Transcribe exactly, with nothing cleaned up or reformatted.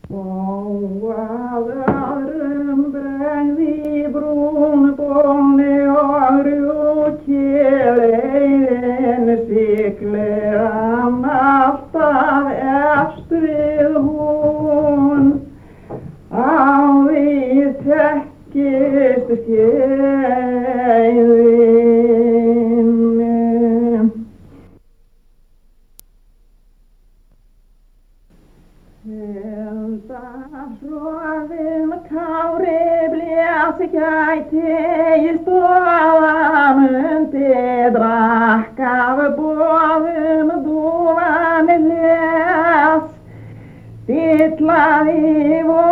Og að öðrum bregði brúnbóni og rjúkileiðin siglir hann alltaf efst við hún. Á því þekkist skeiðin. Heldahroðinn Kári blés gæti í stofa mundi drakk af boðum dúfan les. Dillaði